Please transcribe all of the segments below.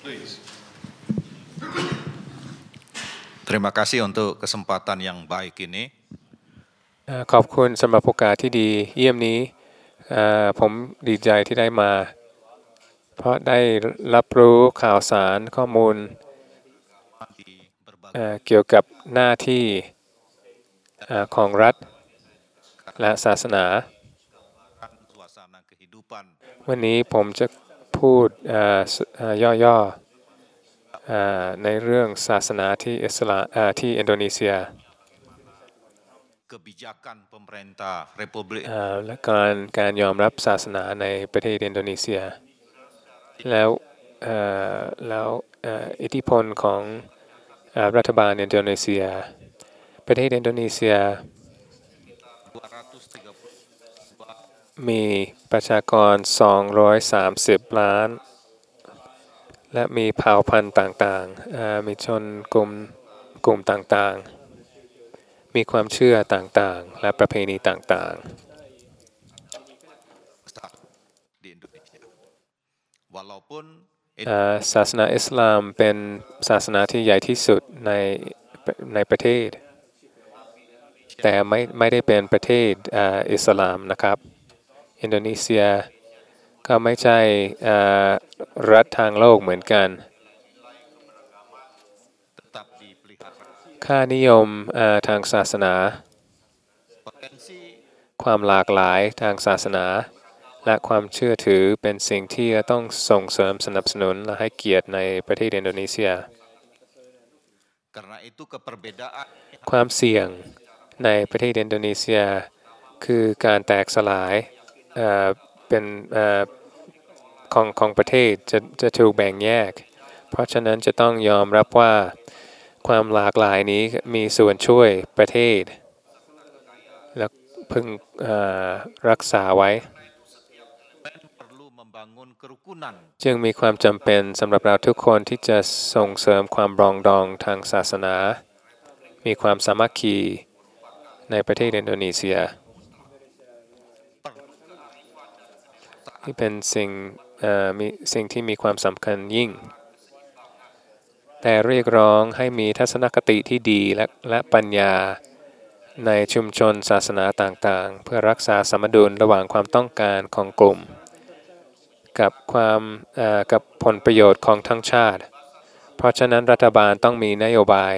Terima kasih untuk kesempatan yang baik ini. ขอบคุณสำหรับโอกาสที่ดีเยี่ยมนี้ผมดีใจที่ได้มาเพราะได้รับรู้ข่าวสารข้อมูลเกี่ยวกับหน้าที่ของรัฐและศาสนาวันนี้ผมจะพูดย่อๆในเรื่องศาสนาที่อินโดนีเซียและการยอมรับศาสนาในประเทศอินโดนีเซียแล้วอิทธิพลของรัฐบาลอินโดนีเซียประเทศอินโดนีเซียมีประชากร230ล้านและมีเผ่าพันธุ์ต่างๆมีชนกลุ่มต่างๆมีความเชื่อต่างๆและประเพณีต่างๆศาสนาอิสลามเป็นศาสนาที่ใหญ่ที่สุดในประเทศแต่ไม่ได้เป็นประเทศอิสลามนะครับอินโดนีเซียก็ไม่ใช่รัฐทางโลกเหมือนกันค่านิยมทางศาสนาความหลากหลายทางศาสนาและความเชื่อถือเป็นสิ่งที่ต้องส่งเสริมสนับสนุนและให้เกียรติในประเทศอินโดนีเซียความเสี่ยงในประเทศอินโดนีเซียคือการแตกสลายเป็นของประเทศจะถูกแบ่งแยกเพราะฉะนั้นจะต้องยอมรับว่าความหลากหลายนี้มีส่วนช่วยประเทศและพึงรักษาไว้จึงมีความจำเป็นสำหรับเราทุกคนที่จะส่งเสริมความปรองดองทางศาสนามีความสามัคคีในประเทศอินโดนีเซียที่เป็นสิ่งที่มีความสำคัญยิ่งแต่เรียกร้องให้มีทัศนคติที่ดีและปัญญาในชุมชนศาสนาต่างๆเพื่อรักษาสมดุลระหว่างความต้องการของกลุ่มกับผลประโยชน์ของทั้งชาติเพราะฉะนั้นรัฐบาลต้องมีนโยบาย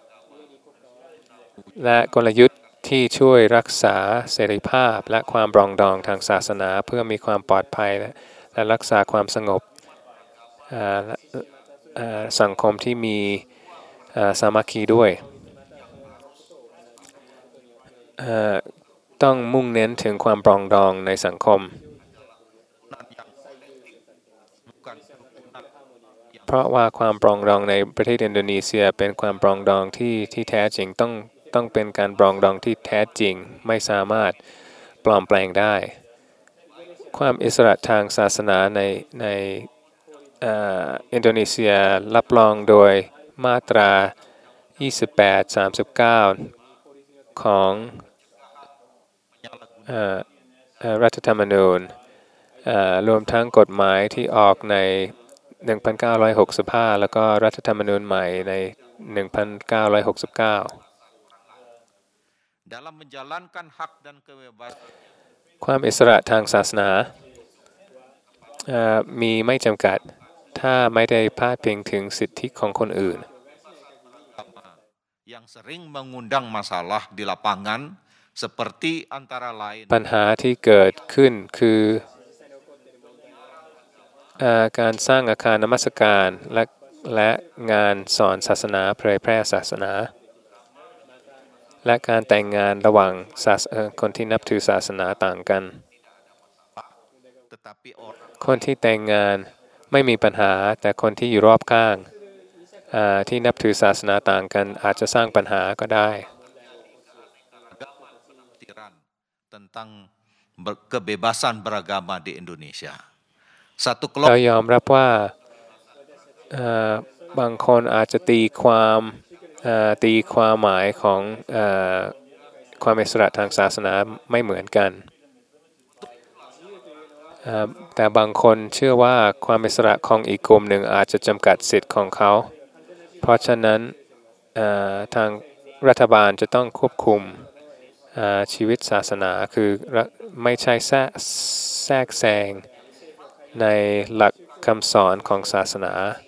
และกลยุทธ์ที่ช่วยรักษาเสรีภาพและความปรองดองทางศาสนาเพื่อมีความปลอดภัยและรักษาความสงบสังคมที่มีสามัคคีด้วยต้องมุ่งเน้นถึงความปรองดองในสังคมเพราะว่าความปรองดองในประเทศอินโดนีเซียเป็นความปรองดองที่แท้จริงต้องเป็นการปรองดองที่แท้จริงไม่สามารถปลอมแปลงได้ความอิสระทางศาสนาในอินโดนีเซียรับรองโดยมาตรา28-39ของรัฐธรรมนูญรวมทั้งกฎหมายที่ออกใน1965แล้วก็รัฐธรรมนูญใหม่ใน1969ความอิสระทางศาสนามีไม่จำกัดถ้าไม่ได้พาดพิงถึงสิทธิของคนอื่นปัญหาที่เกิดขึ้นคือการสร้างอาคารนมัสการและงานสอนศาสนาเผยแพร่ศาสนาและการแต่งงานระหว่างคนที่นับถือศาสนาต่างกันคนที่แต่งงานไม่มีปัญหาแต่คนที่อยู่รอบข้างที่นับถือศาสนาต่างกันอาจจะสร้างปัญหาก็ได้เรายอมรับว่าบางคนอาจจะตีความหมายของความอิสระทางศาสนาไม่เหมือนกันแต่บางคนเชื่อว่าความอิสระของอีกกลุ่มหนึ่งอาจจะจำกัดสิทธิ์ของเขา เพราะฉะนั้นทางรัฐบาลจะต้องควบคุมชีวิตศาสนาคือไม่ใช่แทรกแซงในหลักคำสอนของศาสนา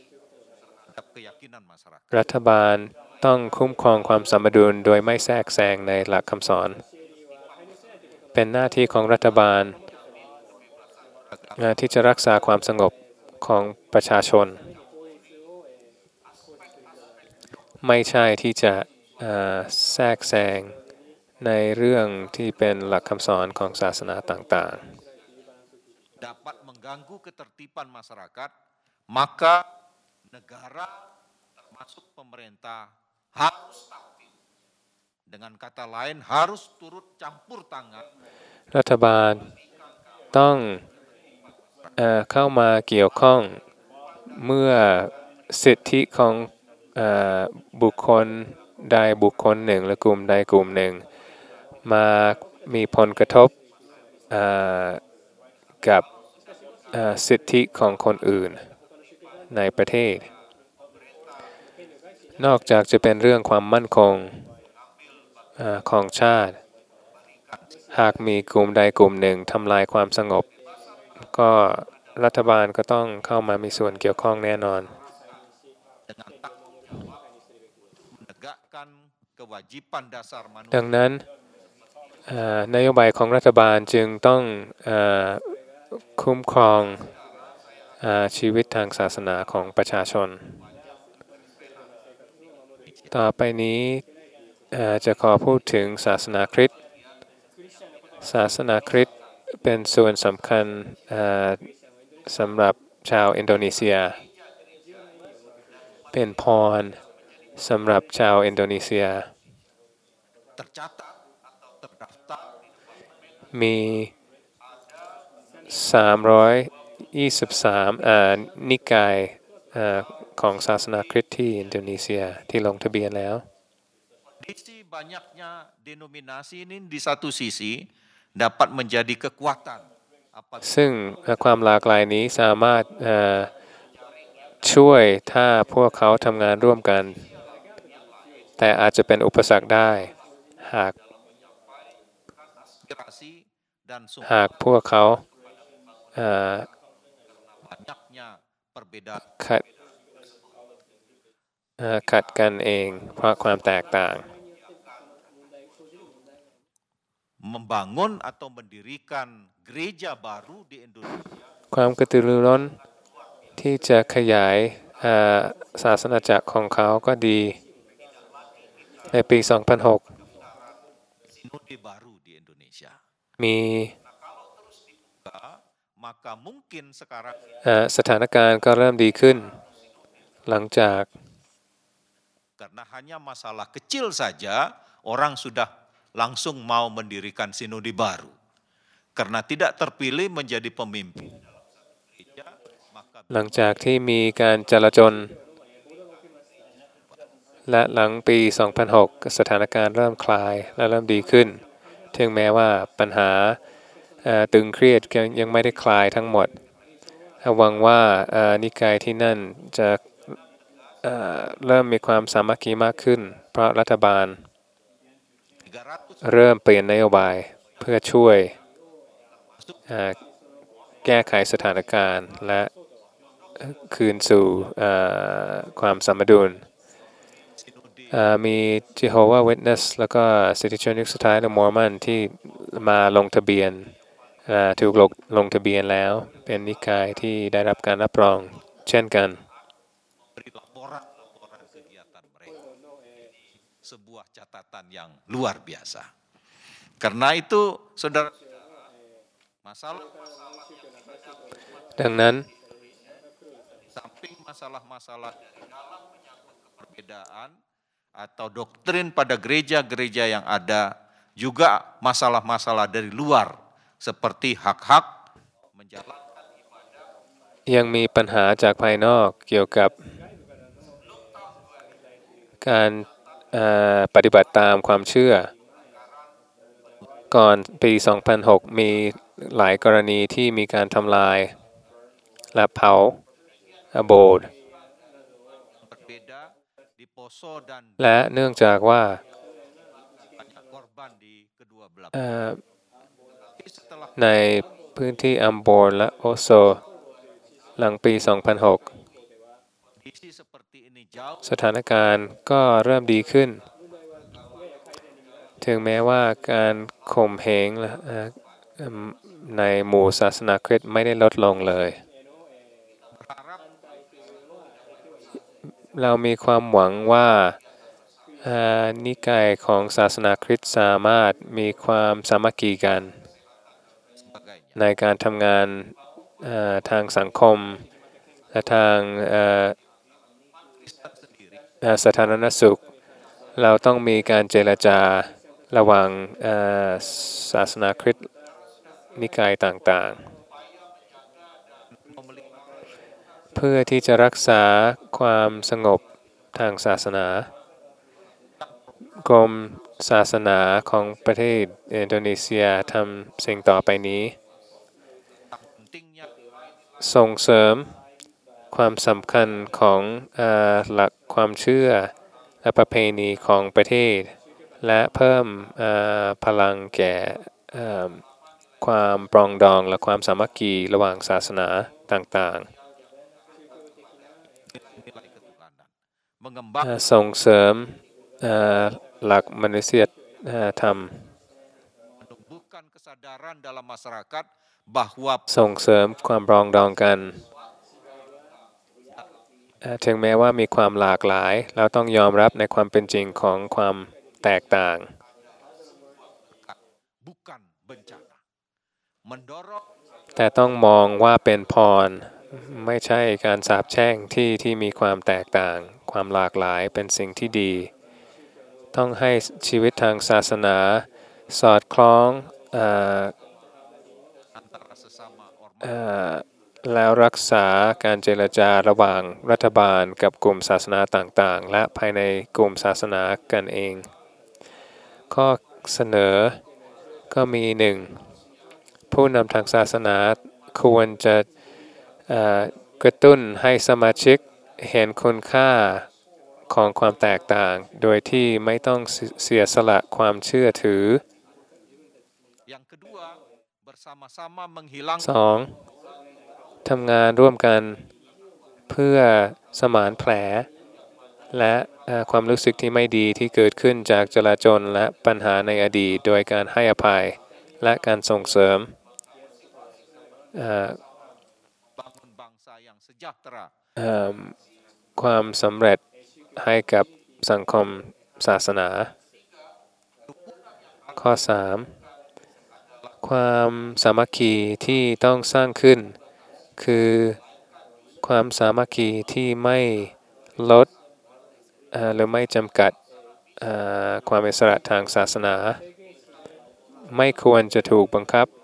รัฐบาลต้องคุ้มครองความสมดุลโดยไม่แทรกแซงในหลักคำสอนเป็นหน้าที่ของรัฐบาลที่จะรักษาความสงบของประชาชนไม่ใช่ที่จะแทรกแซงในเรื่องที่เป็นหลักคำสอนของศาสนาต่างๆ dapat mengganggu ketertiban masyarakat maka negara termasuk pemerintah harus aktif dengan kata lain harus turut campur tangan รัฐบาลต้องเข้ามาเกี่ยวข้องเมื่อสิทธิของบุคคลใดบุคคลหนึ่งและกลุ่มใดกลุ่มหนึ่งมามีผลกระทบกับสิทธิของคนอื่นในประเทศนอกจากจะเป็นเรื่องความมั่นคงของชาติหากมีกลุ่มใดกลุ่มหนึ่งทำลายความสงบก็รัฐบาลก็ต้องเข้ามามีส่วนเกี่ยวข้องแน่นอนดังนั้นนโยบายของรัฐบาลจึงต้องคุ้มครองชีวิตทางศาสนาของประชาชนต่อไปนี้จะขอพูดถึงศาสนาคริสต์ศาสนาคริสต์เป็นส่วนสำคัญสำหรับชาวอินโดนีเซียเป็นพรสำหรับชาวอินโดนีเซียมี323นิกายของศาสนาคริสต์ที่อินโดนีเซียที่ลงทะเบียนแล้ว banyaknya denominasi ini di satu sisi dapat menjadi kekuatan ซึ่งความหลากหลายนี้สามารถช่วยถ้าพวกเขาทำงานร่วมกันแต่อาจจะเป็นอุปสรรคได้หากพวกเขาขัดกันเองเพราะความแตกต่าง membangun atau mendirikan gereja baru di Indonesia ความกระตือรือร้นที่จะขยายศาสนาจักรของเขาก็ดีในปี 2006 มีสถานการณ์ก็เริ่มดีขึ้นหลังจาก karena hanya masalah kecil saja orang sudah langsung mau mendirikan sinode baru karena tidak terpilih menjadi pemimpin หลังจากที่มีการจลาจลและหลังปี 2006 สถานการณ์เริ่มคลายและเริ่มดีขึ้นถึงแม้ว่าปัญหาตึงเครียดยังไม่ได้คลายทั้งหมดหวังว่านิกายที่นั่นจะเริ่มมีความสามัคคีมากขึ้นเพราะรัฐบาลเริ่มเปลี่ยนนโยบายเพื่อช่วยแก้ไขสถานการณ์และคืนสู่ความสมดุลมี Jehovah Witness แล้วก็สิทธิชนยุคสุดท้ายหรือ Mormon ที่มาลงทะเบียนถูกลงทะเบียนแล้วเป็นนิกายที่ได้รับการรับรองเช่นกัน sebuah catatan yang luar biasa. Karena itu, saudara, masalah ดังนั้น samping masalah-masalah dalam menyangkut perbedaan atau doktrin pada gereja-gereja yang ada, juga masalah-masalah dari luar seperti hak-hak menjalankan ibadah. ยังมีปัญหาจากภายนอกเกี่ยวกับการปฏิบัติตามความเชื่อก่อนปี 2006 มีหลายกรณีที่มีการทำลายและเผาโบสถ์ berbeda di Poso dan และเนื่องจากว่า banyak korban di kedua belah ในพื้นที่อัมโบรและโอโซหลังปี 2006 kondisi seperti ini jauh สถานการณ์ก็เริ่มดีขึ้น ถึงแม้ว่าการข่มเหงในหมู่ศาสนาคริสต์ไม่ได้ลดลงเลย berharap เรามีความหวังว่านิกายของศาสนาคริสต์สามารถมีความสามัคคีกัน sebagainya ในการทำงานทางสังคมและทาง Kristen sendiri สาธารณสุข เราต้องมีการเจรจาระหว่างศาสนาคริสต์นิกายต่างๆ เพื่อที่จะรักษาความสงบทางศาสนา กรมศาสนาของประเทศอินโดนีเซียทำสิ่งต่อไปนี้ pentingnya ส่งเสริมความสำคัญของหลักความเชื่อและประเพณีของประเทศ และเพิ่มพลังแก่ความปรองดองและความสามัคคีระหว่างศาสนาต่างๆ nilai ketuhanan mengembang ส่งเสริมหลักมนุษยธรรม menumbuhkan kesadaran dalam masyarakat bahwa ส่งเสริมความปรองดองกัน ถึงแม้ว่ามีความหลากหลาย เราต้องยอมรับในความเป็นจริงของความแตกต่าง bukan bencana mendorong แต่ต้องมองว่าเป็นพร ไม่ใช่การสาปแช่งที่มีความแตกต่าง ความหลากหลายเป็นสิ่งที่ดี ต้องให้ชีวิตทางศาสนาสอดคล้อง antara sesama ormas แล้วรักษาการเจรจาระหว่างรัฐบาลกับกลุ่มศาสนาต่างๆ และภายในกลุ่มศาสนากันเอง ข้อเสนอก็มีหนึ่ง ผู้นำทางศาสนาควรจะกระตุ้นให้สมาชิกเห็นคุณค่าของความแตกต่าง โดยที่ไม่ต้องเสียสละความเชื่อถือ yang kedua bersama-sama menghilangkan 2. ทำงานร่วมกันเพื่อสมานแผล และความรู้สึกที่ไม่ดีที่เกิดขึ้นจากจลาจลและปัญหาในอดีตโดยการให้อภัยและการส่งเสริม bangun bangsa yang sejahtera ความสำเร็จให้กับสังคมศาสนา ข้อ 3. ความสามัคคีที่ต้องสร้างขึ้น คือความสามัคคีที่ไม่ลดหรือไม่จำกัดความอิสระทางศาสนา ไม่ควรจะถูกบังคับ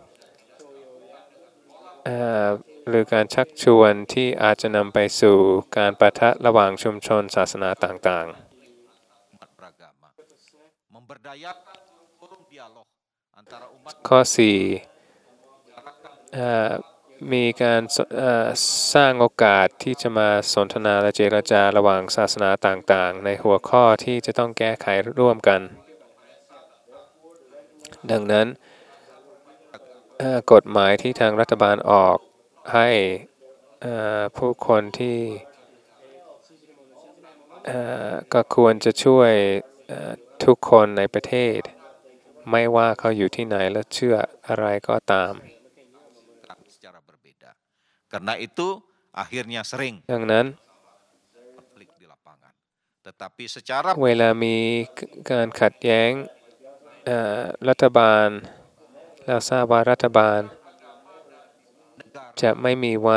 หรือการชักชวนที่อาจจะนำไปสู่การปะทะระหว่างชุมชนศาสนาต่างๆ umat beragama memberdayakan forum dialog antara umat ข้อ 4. มีการสร้างโอกาสที่จะมาสนทนาและเจรจาระหว่างศาสนาต่างๆ ในหัวข้อที่จะต้องแก้ไขร่วมกัน ดังนั้นกฎหมายที่ทางรัฐบาลออกให้ผู้คนที่ก็ควรจะช่วยทุกคนในประเทศ ไม่ว่าเขาอยู่ที่ไหนและเชื่ออะไรก็ตาม secara berbeda. Karena itu akhirnya sering ดังนั้น konflik di lapangan. Tetapi secara เวลามีการขัดแย้งรัฐบาลเราทราบว่ารัฐบาล negara จะไม่มีวัน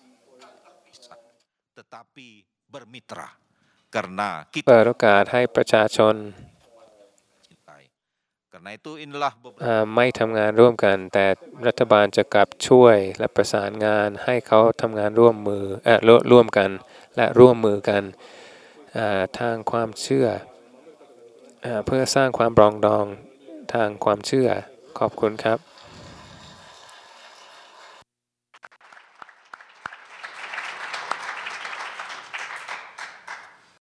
tetapi bermitra karena kita เปิดโอกาสให้ประชาชน cintai. Karena itu inilah beberapa ไม่ทำงานร่วมกัน แต่รัฐบาลจะกลับช่วยและประสานงานให้เขาทำงานร่วมกันและร่วมมือกันทางความเชื่อเพื่อสร้างความปรองดองทางความเชื่อขอบคุณครับ